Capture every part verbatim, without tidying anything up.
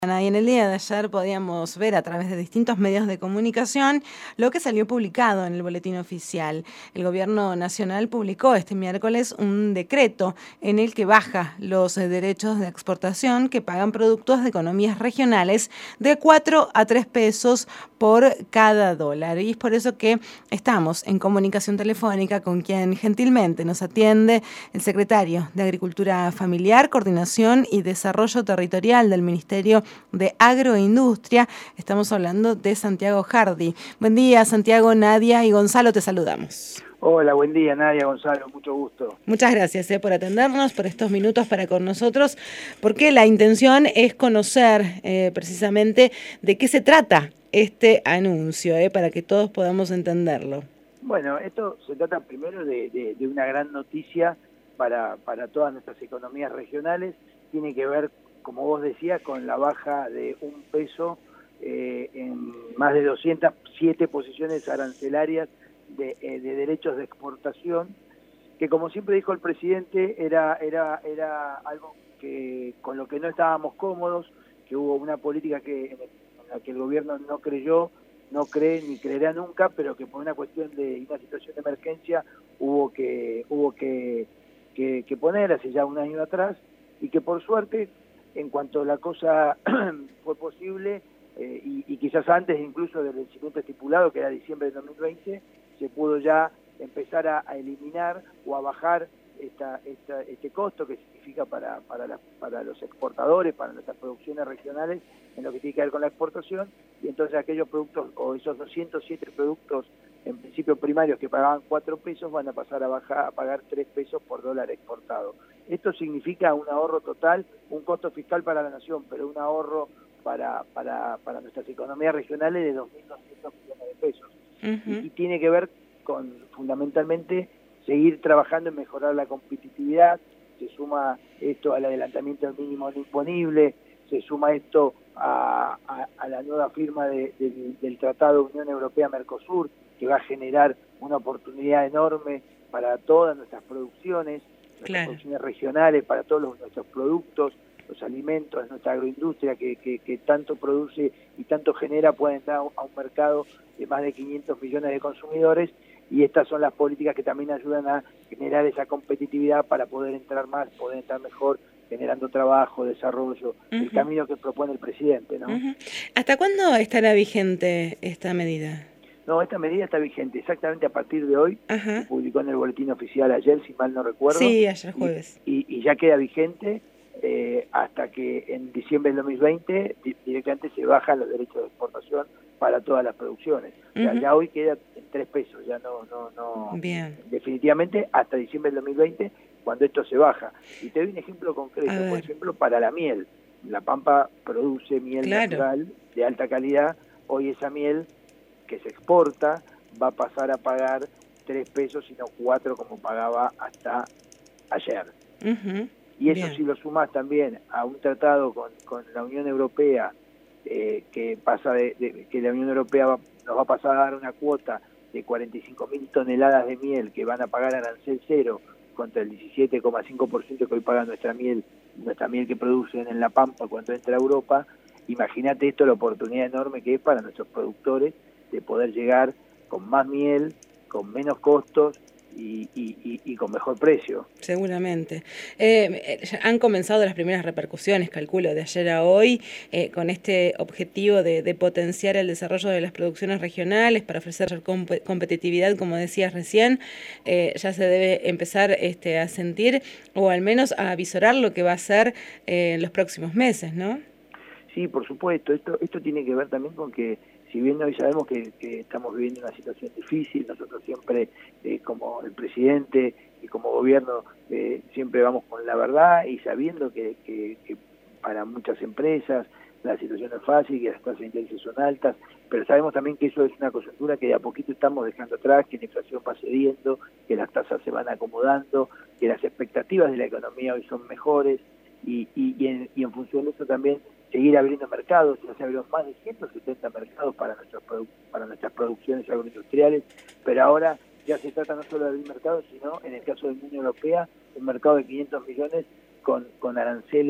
Y en el día de ayer podíamos ver a través de distintos medios de comunicación lo que salió publicado en el boletín oficial. El Gobierno Nacional publicó este miércoles un decreto en el que baja los derechos de exportación que pagan productos de economías regionales de cuatro a tres pesos por cada dólar. Y es por eso que estamos en comunicación telefónica con quien gentilmente nos atiende el secretario de Agricultura Familiar, Coordinación y Desarrollo Territorial del Ministerio de Agroindustria. Estamos hablando de Santiago Hardy. Buen día, Santiago, Nadia y Gonzalo, te saludamos. Hola, buen día, Nadia, Gonzalo, mucho gusto. Muchas gracias eh, por atendernos, por estos minutos para con nosotros, porque la intención es conocer eh, precisamente de qué se trata este anuncio, eh, para que todos podamos entenderlo. Bueno, esto se trata primero de, de, de una gran noticia para, para todas nuestras economías regionales. Tiene que ver, como vos decías, con la baja de un peso eh, en más de doscientas siete posiciones arancelarias de, eh, de derechos de exportación, que como siempre dijo el presidente, era, era, era algo que con lo que no estábamos cómodos, que hubo una política que, en la que el gobierno no creyó, no cree ni creerá nunca, pero que por una cuestión de una situación de emergencia hubo que hubo que, que, que poner hace ya un año atrás, y que por suerte, en cuanto la cosa fue posible, eh, y, y quizás antes incluso del vencimiento estipulado, que era diciembre de dos mil veinte, se pudo ya empezar a, a eliminar o a bajar esta, esta, este costo que significa para, para, la, para los exportadores, para nuestras producciones regionales, en lo que tiene que ver con la exportación. Y entonces aquellos productos, o esos doscientos siete productos en principio primarios que pagaban cuatro pesos, van a pasar a bajar a pagar tres pesos por dólar exportado. Esto significa un ahorro total, un costo fiscal para la nación, pero un ahorro para, para, para nuestras economías regionales de dos mil doscientos millones de pesos. Uh-huh. y, y tiene que ver con, fundamentalmente, seguir trabajando en mejorar la competitividad. Se suma esto al adelantamiento del mínimo no imponible, se suma esto a, a, a la nueva firma de, de, del Tratado Unión Europea-Mercosur, que va a generar una oportunidad enorme para todas nuestras producciones, nuestras claro. producciones regionales, para todos los, nuestros productos, los alimentos, nuestra agroindustria que, que, que tanto produce y tanto genera, pueden entrar a un mercado de más de quinientos millones de consumidores, y estas son las políticas que también ayudan a generar esa competitividad para poder entrar más, poder entrar mejor, generando trabajo, desarrollo, uh-huh. el camino que propone el presidente, ¿no? Uh-huh. ¿Hasta cuándo estará vigente esta medida? No, esta medida está vigente exactamente a partir de hoy. Uh-huh. Se publicó en el boletín oficial ayer, si mal no recuerdo. Sí, ayer jueves. Y, y, y ya queda vigente eh, hasta que en diciembre del dos mil veinte directamente se bajan los derechos de exportación para todas las producciones. Uh-huh. O sea, ya hoy queda en tres pesos, ya no, no, no. Bien. Definitivamente hasta diciembre del dos mil veinte, cuando esto se baja. Y te doy un ejemplo concreto, por ejemplo, para la miel. La Pampa produce miel claro. natural de alta calidad. Hoy esa miel que se exporta va a pasar a pagar tres pesos y no cuatro como pagaba hasta ayer. Uh-huh. Y eso Bien. Si lo sumas también a un tratado con, con la Unión Europea, eh, que pasa de, de que la Unión Europea va, nos va a pasar a dar una cuota de cuarenta y cinco mil toneladas de miel que van a pagar arancel cero contra el diecisiete coma cinco por ciento que hoy paga nuestra miel, nuestra miel que producen en La Pampa cuando entra a Europa. Imagínate esto, la oportunidad enorme que es para nuestros productores de poder llegar con más miel, con menos costos y, y, y, y con mejor precio. Seguramente. Eh, han comenzado las primeras repercusiones, calculo, de ayer a hoy, eh, con este objetivo de, de potenciar el desarrollo de las producciones regionales para ofrecer comp- competitividad, como decías recién. Eh, ya se debe empezar este, a sentir, o al menos a avisorar lo que va a ser eh, en los próximos meses, ¿no? Sí, por supuesto. Esto, esto tiene que ver también con que, si bien hoy sabemos que, que estamos viviendo una situación difícil, nosotros siempre, eh, como el presidente y como gobierno, eh, siempre vamos con la verdad y sabiendo que, que, que para muchas empresas la situación no es fácil, que las tasas de interés son altas, pero sabemos también que eso es una coyuntura que de a poquito estamos dejando atrás, que la inflación va cediendo, que las tasas se van acomodando, que las expectativas de la economía hoy son mejores, y, y, y, en, y en función de eso también seguir abriendo mercados. Ya se abrieron más de ciento setenta mercados para nuestros para nuestras producciones agroindustriales, pero ahora ya se trata no solo de abrir mercados, sino en el caso de la Unión Europea, un mercado de quinientos millones con, con aranceles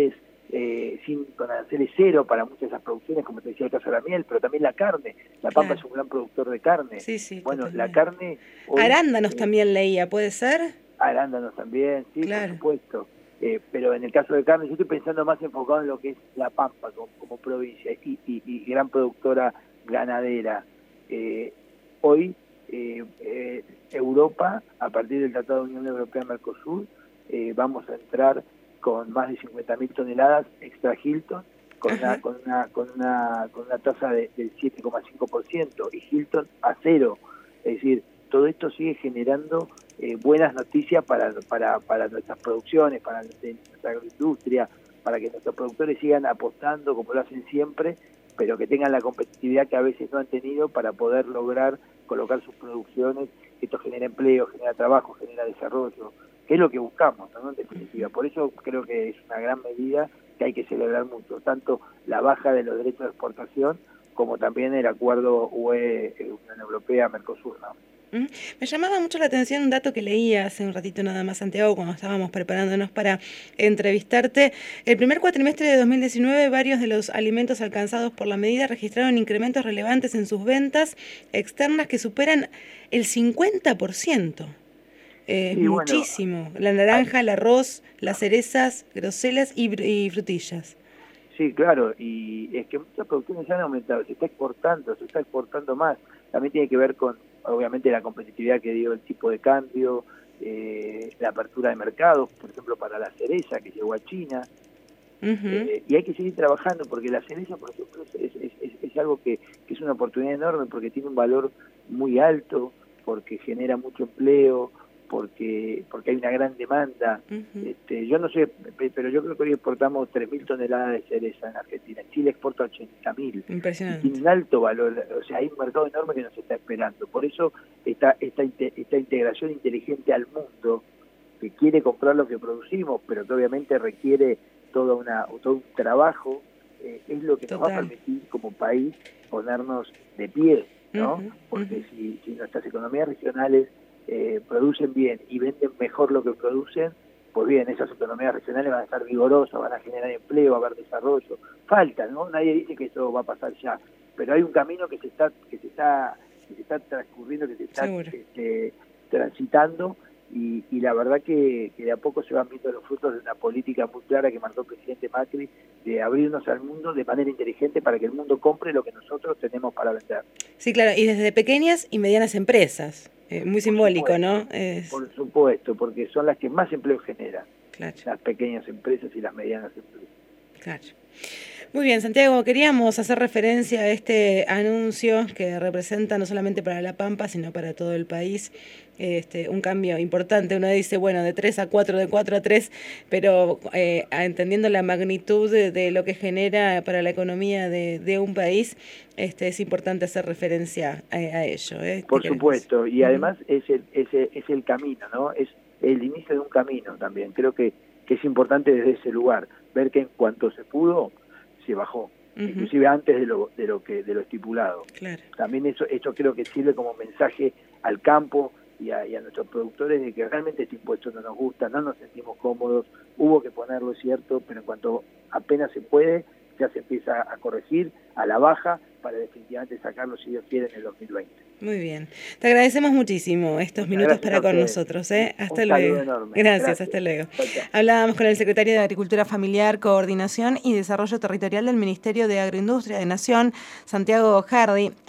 eh, sin, con aranceles cero para muchas de esas producciones, como te decía el caso de la miel, pero también la carne. La Pampa Claro. es un gran productor de carne. Sí, sí, Bueno, totalmente. la carne... Hoy, Arándanos eh, también leía, ¿puede ser? arándanos también, sí, por Claro. supuesto. Eh, pero en el caso de carne, yo estoy pensando más enfocado en lo que es La Pampa como, como provincia y, y, y gran productora ganadera. Eh, hoy, eh, eh, Europa, a partir del Tratado de Unión Europea-Mercosur, eh, vamos a entrar con más de cincuenta mil toneladas extra Hilton, con una, con una, con una, con una tasa de, del siete coma cinco por ciento y Hilton a cero. Es decir, todo esto sigue generando eh, buenas noticias para, para, para nuestras producciones, para nuestra agroindustria, para que nuestros productores sigan apostando como lo hacen siempre, pero que tengan la competitividad que a veces no han tenido para poder lograr colocar sus producciones. Esto genera empleo, genera trabajo, genera desarrollo, que es lo que buscamos, ¿no? En definitiva. Por eso creo que es una gran medida que hay que celebrar mucho, tanto la baja de los derechos de exportación como también el acuerdo U E, Unión Europea-Mercosur, ¿no? Me llamaba mucho la atención un dato que leía hace un ratito nada más, Santiago, cuando estábamos preparándonos para entrevistarte. El primer cuatrimestre de dos mil diecinueve, varios de los alimentos alcanzados por la medida registraron incrementos relevantes en sus ventas externas que superan el cincuenta por ciento. Es Sí, bueno, muchísimo. La naranja, el arroz, las cerezas, groselas y, y frutillas. Sí, claro, y es que muchas producciones han aumentado, se está exportando, se está exportando más. También tiene que ver con, obviamente, la competitividad que dio el tipo de cambio, eh, la apertura de mercados, por ejemplo, para la cereza que llegó a China. Uh-huh. eh, y hay que seguir trabajando porque la cereza, por ejemplo, es, es, es, es algo que, que es una oportunidad enorme porque tiene un valor muy alto, porque genera mucho empleo, porque porque hay una gran demanda. Uh-huh. este, yo no sé, pero yo creo que hoy exportamos tres mil toneladas de cereza en Argentina. Chile exporta ochenta mil. Impresionante. Tiene un alto valor, o sea, hay un mercado enorme que nos está esperando. Por eso esta, esta, esta integración inteligente al mundo, que quiere comprar lo que producimos, pero que obviamente requiere toda una, todo un trabajo, eh, es lo que Total. Nos va a permitir como país ponernos de pie, ¿no? Uh-huh. Porque uh-huh. si, si nuestras economías regionales eh, producen bien y venden mejor lo que producen, pues bien, esas economías regionales van a estar vigorosas, van a generar empleo, va a haber desarrollo. Falta, ¿no? Nadie dice que eso va a pasar ya, pero hay un camino que se está, que se está, que se está transcurriendo, que se está este, transitando. Y, y la verdad que, que de a poco se van viendo los frutos de una política muy clara que marcó el presidente Macri de abrirnos al mundo de manera inteligente para que el mundo compre lo que nosotros tenemos para vender. Sí, claro, y desde pequeñas y medianas empresas, eh, muy por simbólico, supuesto, ¿no? Es... Por supuesto, porque son las que más empleo generan, claro. Las pequeñas empresas y las medianas empresas. Claro. Muy bien, Santiago, queríamos hacer referencia a este anuncio que representa no solamente para La Pampa, sino para todo el país, este, un cambio importante. Uno dice, bueno, de tres a cuatro, de cuatro a tres, pero eh, entendiendo la magnitud de, de lo que genera para la economía de, de un país, este, es importante hacer referencia a, a ello. ¿eh? Por supuesto, y además uh-huh. es, el, es, el, es el camino, ¿no? Es el inicio de un camino también. Creo que, que es importante desde ese lugar, ver que en cuanto se pudo, se bajó, uh-huh. inclusive antes de lo de lo que de lo estipulado. Claro. También eso esto creo que sirve como mensaje al campo y a, y a nuestros productores de que realmente este impuesto no nos gusta, no nos sentimos cómodos, hubo que ponerlo, es cierto, pero en cuanto apenas se puede, ya se empieza a corregir a la baja para definitivamente sacarlo, si Dios quiere, en el dos mil veinte. Muy bien. Te agradecemos muchísimo estos Muchas minutos para con nosotros. ¿eh? Hasta Un luego. Enorme. Gracias, Gracias, hasta luego. Chao, chao. Hablábamos con el secretario de Agricultura Familiar, Coordinación y Desarrollo Territorial del Ministerio de Agroindustria de Nación, Santiago Jardy.